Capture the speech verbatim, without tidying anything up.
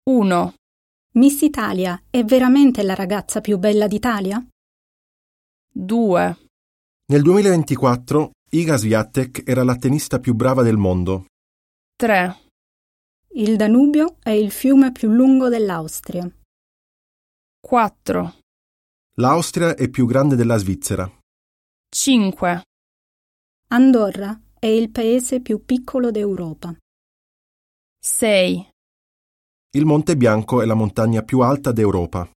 uno. Miss Italia è veramente la ragazza più bella d'Italia? due. Nel duemilaventiquattro Iga Swiatek era la tennista più brava del mondo. tre. Il Danubio è il fiume più lungo dell'Austria. quattro. L'Austria è più grande della Svizzera. cinque. Andorra è il paese più piccolo d'Europa. sei. Il Monte Bianco è la montagna più alta d'Europa.